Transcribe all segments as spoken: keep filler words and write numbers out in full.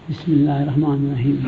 बिस्मिल्लाहिर्रहमानिर्रहीम।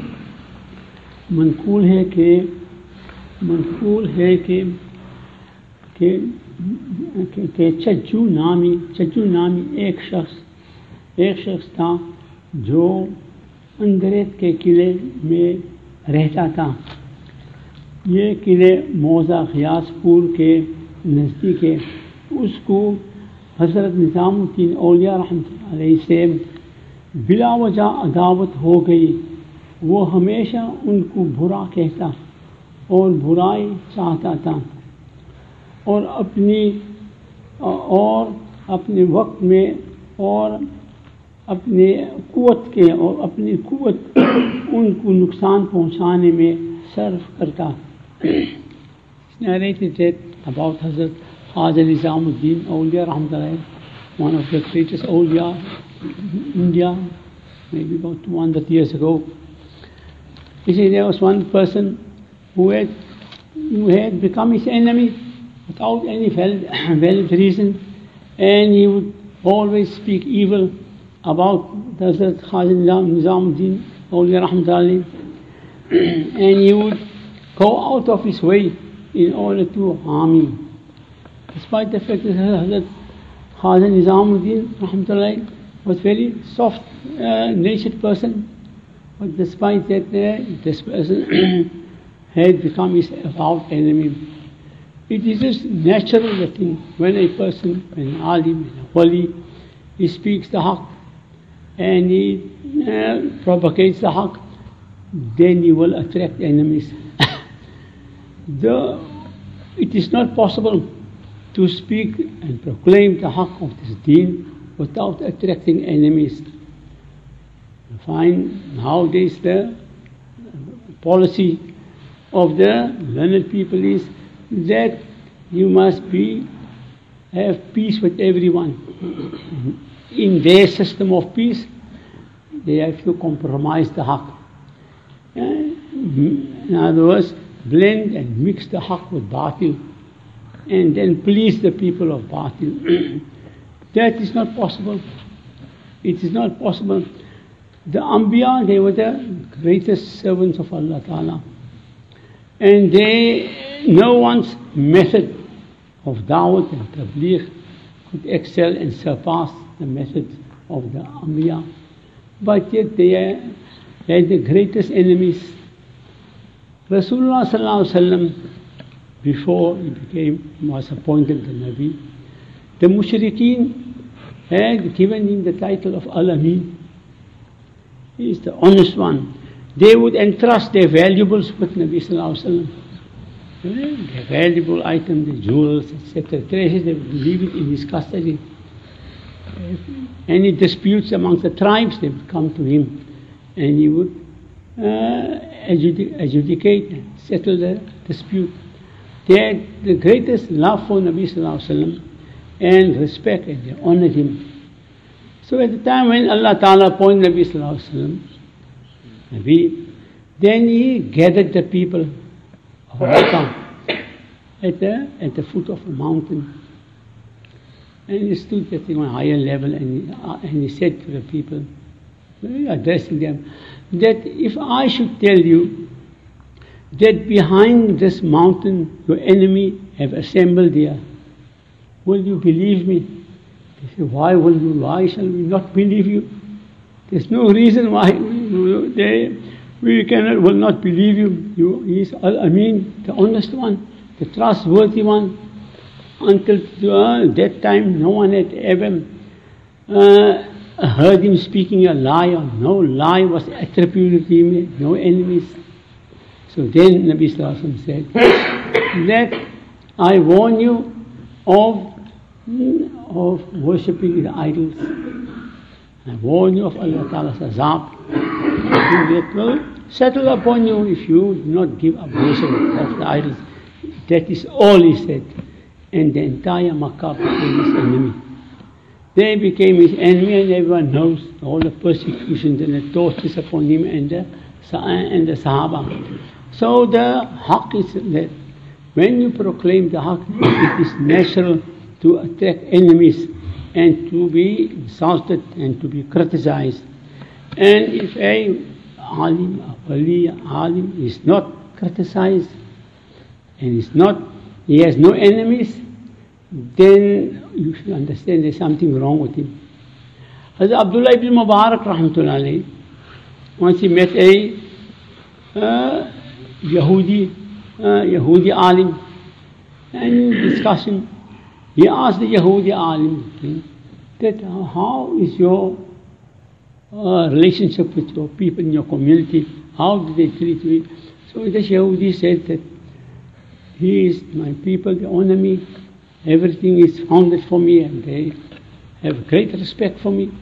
मनकूल है कि मनकूल है कि कि कि, कि चज्जू नामी चज्जू नामी एक शख्स एक शख्स था जो अंदरेत के किले में रहता था। ये किले मौज़ा ग़ियासपुर के नज़दीक है। उसको हज़रत निज़ामुद्दीन औलिया रहमतुल्लाह अलैह से बिला वजह अदावत हो गई। वो हमेशा उनको बुरा कहता और बुराई चाहता था और अपनी और अपने वक्त में और अपने कुव्वत के और अपनी कुव्वत उनको नुकसान पहुंचाने में सर्फ करता। Narrated about Hazrat Khaja Nizamuddin Awliya Rahmatullah, one of the greatest awliya in India, maybe about two hundred years ago. He said there was one person who had, who had become his enemy without any valid, valid reason, and he would always speak evil about Hazrat Khaja Nizamuddin Awliya Rahmatullah, and he would go out of his way in order to harm him. Despite the fact that Hazrat Khaja Nizamuddin Rahmatullah was very soft uh, natured person, but despite that uh, this person had become his avowed enemy. It is just natural that thing when a person, when an alim, a wali, he speaks the haqq and he uh, propagates the haqq, then he will attract enemies. The, it is not possible to speak and proclaim the haqq of this deen without attracting enemies. You find nowadays the policy of the learned people is that you must be have peace with everyone. In their system of peace, they have to compromise the haqq. In other words, blend and mix the haqq with batil and then please the people of batil. That is not possible. It is not possible. The Anbiya, they were the greatest servants of Allah Ta'ala. And they, no one's method of da'wat and tabligh could excel and surpass the method of the Anbiya. But yet they had the greatest enemies. Rasulullah Sallallahu Alaihi Wasallam, before he became, was appointed the Nabi, the Mushrikeen had given him the title of Al-Amin. He is the honest one. They would entrust their valuables with Nabi Sallallahu Alaihi Wasallam. Their valuable items, the jewels, et cetera, treasures, they would leave it in his custody. Any disputes amongst the tribes, they would come to him and he would uh, adjudicate and settle the dispute. They had the greatest love for Nabi Sallallahu Alaihi Wasallam and respect, and they honored him. So at the time when Allah Ta'ala appointed Nabi Sallallahu Alaihi Wasallam, Nabi, then he gathered the people of Makkah at the, at the foot of a mountain. And he stood at a higher level and he, uh, and he said to the people, addressing them, that if I should tell you that behind this mountain your enemy have assembled here, will you believe me? They say, why will you, why shall we not believe you? There's no reason why we, they, we cannot, will not believe you. You he is Al-Amin, the honest one, the trustworthy one. Until uh, that time, no one had ever uh, heard him speaking a lie, or no lie was attributed to him, no enemies. So then Nabi Sallallahu Alaihi Wasallam said that I warn you of, of worshipping the idols. I warn you of Allah Ta'ala's azab. That will settle upon you if you do not give up worship of the idols. That is all he said. And the entire Makkah became his enemy. They became his enemy, and everyone knows all the persecutions and the tortures upon him and the, and the Sahaba. So the haqq is that when you proclaim the haqq, it is natural to attract enemies and to be insulted and to be criticized. And if a alim, a wali, alim is not criticized and is not, he has no enemies, then you should understand there's something wrong with him. Hazrat Abdullah ibn Mubarak rahmatullah alayhi, once he met a uh, Yahudi, uh, Yahudi alim, and discussion, he asked the Yahudi alim that uh, how is your uh, relationship with your people in your community? How do they treat you? So this Yahudi said that he is my people, they honor me, everything is founded for me, and they have great respect for me.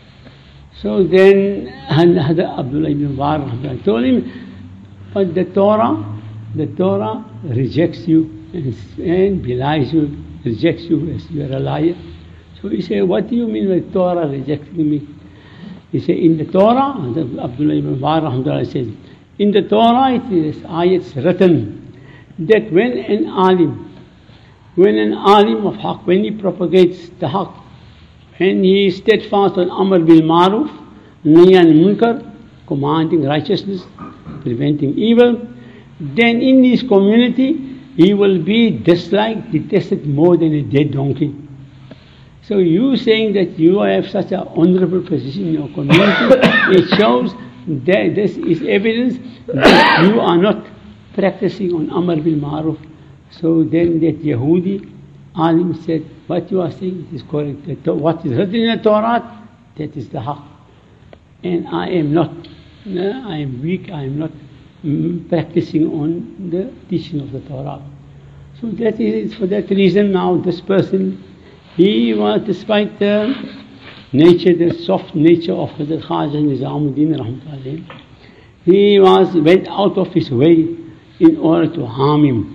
So then Abdullah ibn Mubarak told him, but the Torah, the Torah rejects you and, and belies you, rejects you as you are a liar. So he said, what do you mean by Torah rejecting me? He said, in the Torah, Abdullah ibn Mubarak says, in the Torah it is ayats written that when an alim, when an alim of haqq, when he propagates the haqq, when he is steadfast on amr bil maruf, nahy anil munkar, commanding righteousness, preventing evil, then in his community he will be disliked, detested more than a dead donkey. So you saying that you have such an honorable position in your community, it shows that this is evidence that you are not practicing on amr bil maruf. So then that Yahudi alim said, what you are saying is correct. What is written in the Torah, that is the haqq. And I am not, I am weak, I am not practicing on the teaching of the Torah. So that is, for that reason now this person, he was, despite the nature, the soft nature of Hazrat Khaja Nizamuddin rahmatullahi, he was, went out of his way in order to harm him.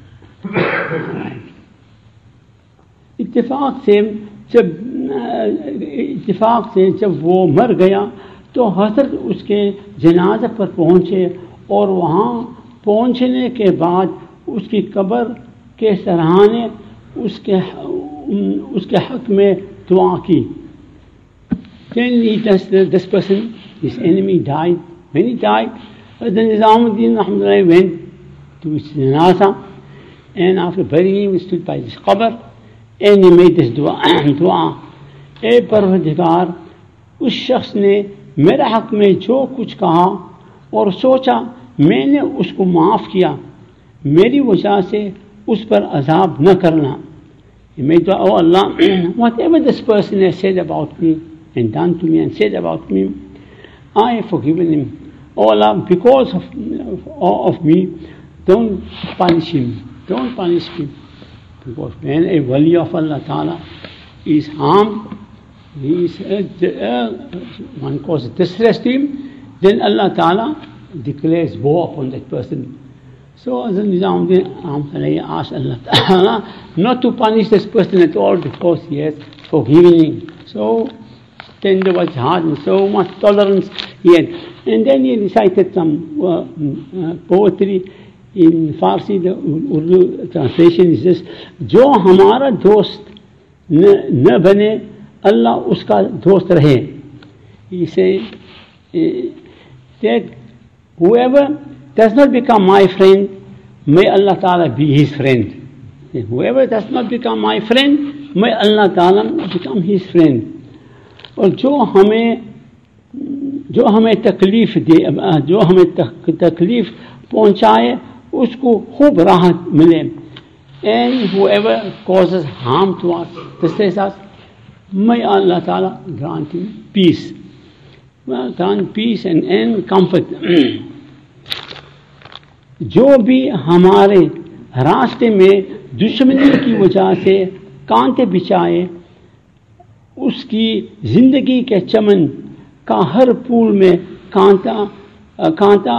इत्तेफाक से जब इत्तेफाक से जब वो मर गया तो हज़रत उसके जनाज़ा पर पहुँचे और वहाँ पहुँचने के बाद उसकी कब्र के सराहने उसके उसके हक़ में दुआ की. Then he does, this person, his enemy died. When he died, Hazrat Nizamuddin rahmatullahi went to his janaza, and after burying him, he stood by this qabr, and he made this dua, dua, ए परवरदिगार, उस शख्स ने मेरे हक़ में जो कुछ कहा और सोचा मैंने उसको माफ़ किया, मेरी वजह से उस पर अज़ाब न करना. He made dua, oh Allah, whatever this person has said about me and done to me and said about me, I have forgiven him. Oh Allah, because of, of, of me, don't punish him. Don't punish him. Because when a wali of Allah Ta'ala is harmed, he is, uh, uh, one causes distress to him, then Allah Ta'ala declares war upon that person. So as Nizamuddin asked Allah Ta'ala not to punish this person at all because he has forgiven him. So tender was hard and so much tolerance he had. And then he recited some uh, uh, poetry in Farsi. The Urdu translation is this: जो हमारा दोस्त न, न बने अल्लाह उसका दोस्त रहे. He said uh, that whoever does not become my friend, may Allah Ta'ala be his friend. Whoever does not become my friend, may Allah Ta'ala become his friend. और जो हमें जो हमें तकलीफ़ दे, जो हमें तकलीफ़ पहुँचाए, उसको खूब राहत मिले. And whoever causes harm to us, distress us, may Allah Ta'ala grant him peace. Well, grant peace and, and comfort. जो भी हमारे रास्ते में दुश्मनी की वजह से कांटे बिछाए, उसकी जिंदगी के चमन का हर फूल में कांटा कांटा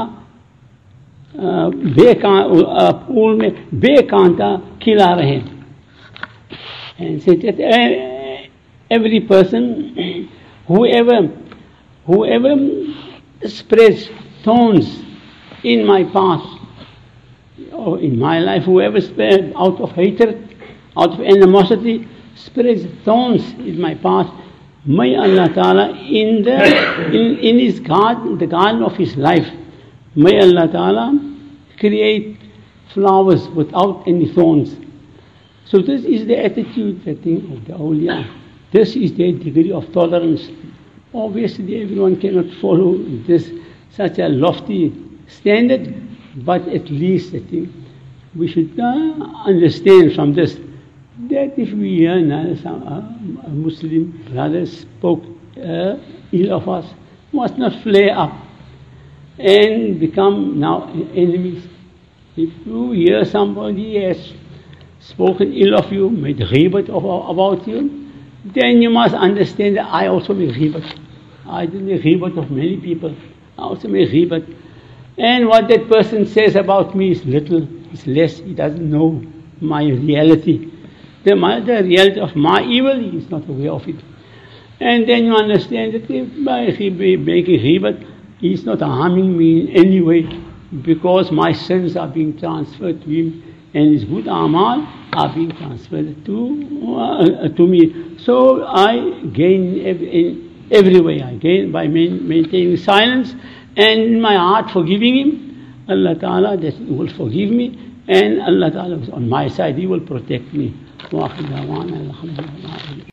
बेका फूल में बेकांटा खिला रहे. And say that every person, whoever whoever spreads thorns in my path, or in my life, whoever spreads out of hatred, out of animosity, spreads thorns in my path, May Allah Ta'ala in the in, in his garden, the garden of his life, may Allah Ta'ala create flowers without any thorns. So this is the attitude, I think, of the awliya. This is their degree of tolerance. Obviously everyone cannot follow this such a lofty standard, but at least I think we should uh, understand from this that if we hear uh, some uh, Muslim brothers spoke uh, ill of us, must not flare up and become now enemies. If you hear somebody has spoken ill of you, made ghibat about you, then you must understand that I also make ghibat. I do make ghibat of many people. I also make ghibat. And what that person says about me is little, is less. He doesn't know my reality. The, my, the reality of my evil, he is not aware of it. And then you understand that if by making ghibat, he is not harming me in any way, because my sins are being transferred to him and his good amal are being transferred to uh, to me. So I gain every, in every way. I gain by main, maintaining silence and in my heart forgiving him. Allah Ta'ala that He will forgive me, and Allah Ta'ala is on my side. He will protect me.